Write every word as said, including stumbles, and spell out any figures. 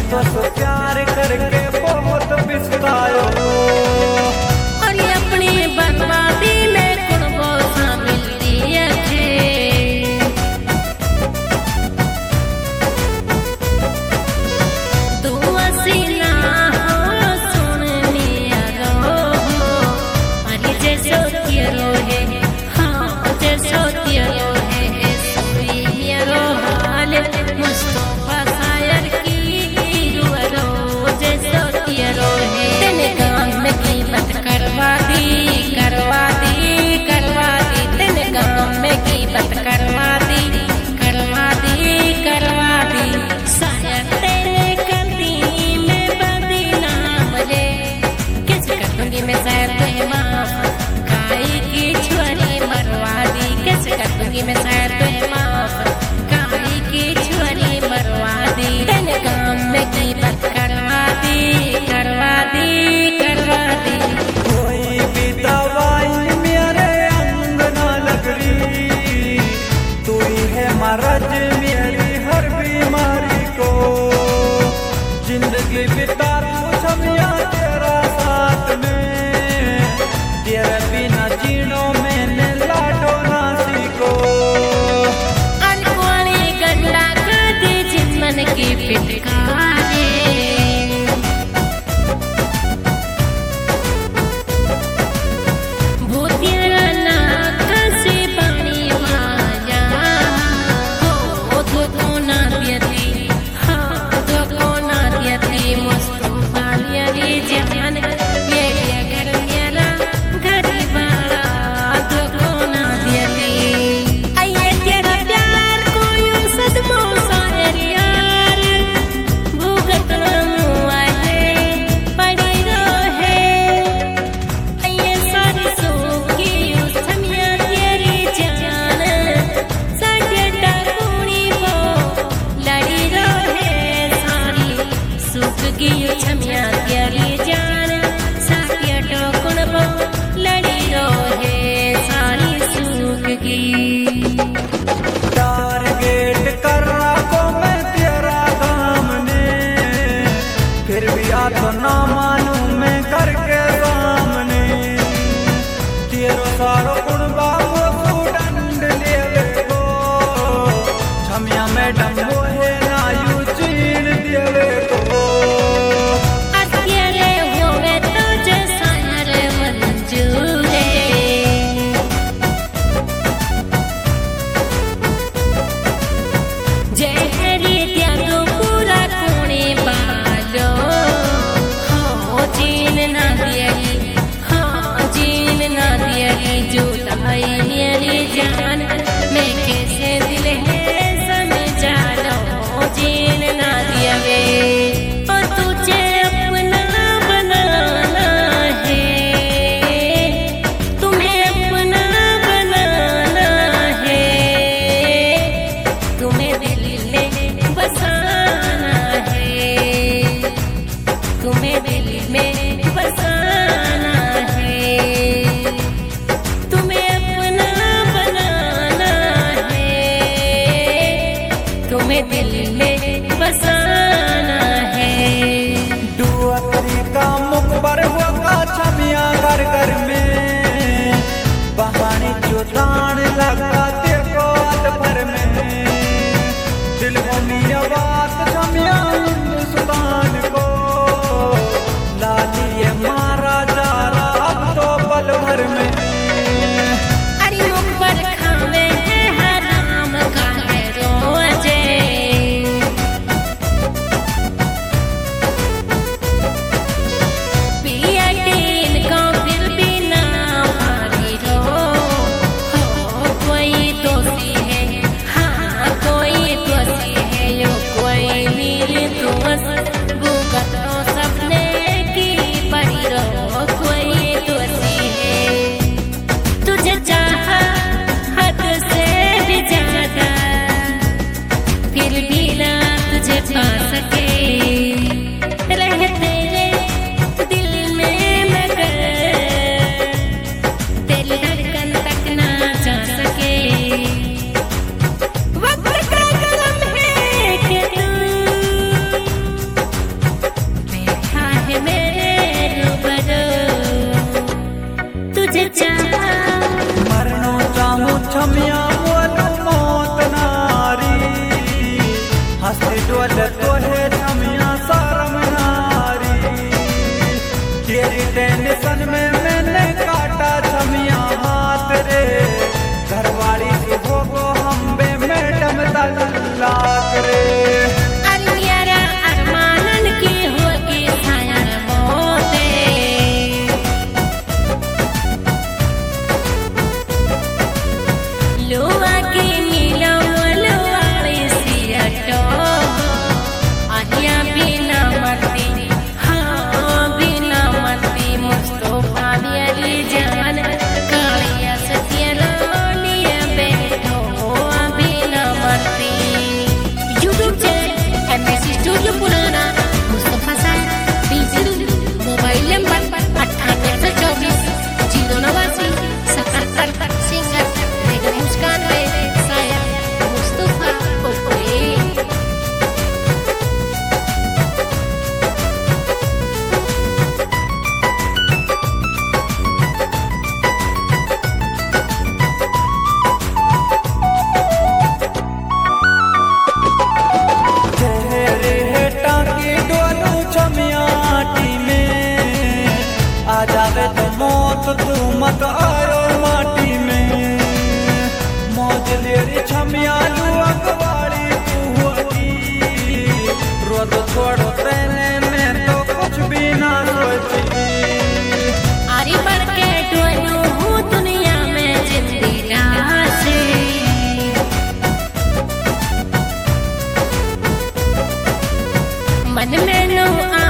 तो सो प्यार करके बहुत पिछतायो और ये अपनी बर्बादी में कुर्बो शामिल दिए थे। तू हसीना हो सुनने रो हो अरे जैसो तेरो है हाँ जैसो तेरो है सुई मेरो हाल मुस्तफा शायर की रो जैसो तेरो है। तेने गाँव में कीमत करवा दी करवा दी करवा दी तेने गाँव में कीमत करवा दी करवा दी करवा दी शायर तेरे करती में बदनाम रे कैसे कर दूंगी मैं शायर तुझे माफ काई की छुरी मरवा दी कैसे कर दूंगी मैं शायर तुझे माफ काई की छुरी मरवा दी तेने गाँव में कीमत करवा दी करवा दी करवा दी। कोई भी दवाई मेरे अंग ना लग रही तू ही है मरज मेरी हर बीमारी को जिंदगी बिता लूं छमिया तेरा साथ में तेरे बिना जीनो मैंने लाडो ना सीखो अनकोनी गंडा कर दी जिस्मन की फिटकारे भूतिया ना कसी पानी माया हो धोखो ना दियती हाँ धोखो ना दियती मुस्तफा मेरी जान ये घर मेरा घर वाला धोखो ना दियती आइए तेरा प्यार को यूं सदमों शायर यार भूगत मुआ है पड़ी रहे आइए सारी सूखी उस छमिया तेरी जान साढ़े डाकूनी वो लड़ी रहे सारी सूख गई छमिया तेरी जान साढ़े डाकून वो लड़ी रहे सारी सूख गई। टारगेट कर रखो मैं तेरा काम ने फिर भी आ तो ना मानू मैं करके सामने तेरो सारो कुड़बा वो डंड लेवे को छमिया मैडम वो है ना यू चीन देवे को अकेले होवे तो जो शायर मंजूर है जहरी त्यागो पूरा कोने बालो हाँ जीन ना दियरी हाँ जीन ना दियरी जुदाई मेरी जान मैं कैसे दिल है समझा लो जीन ना दियवे और तुझे अपना बनाना है तुम्हें अपना बनाना है तुम्हें दिल में बसाना है तुम्हें दिल में बसाना है तुम्हें अपना बनाना है तुम्हें दिल में बसाना है। डुअरी का मुकबर होगा छमिया घर घर में बहाने जो दान लगा देखो भर में दिल में आवाज छमिया हिंदुस्तान को लाली मारा जा रहा अब तो पल भर में अरे मुखबर खावे है हराम का है रोजे पिया टीन को फिर भी ना मारी रो हो कोई मत आयो माटी में मौज लेरी छमिया अखबारी रोज छोड़ो रहने में तो कुछ भी ना सोची आरी बढ़ के डोलू हूँ दुनिया में जिंदगी रासे मन में नो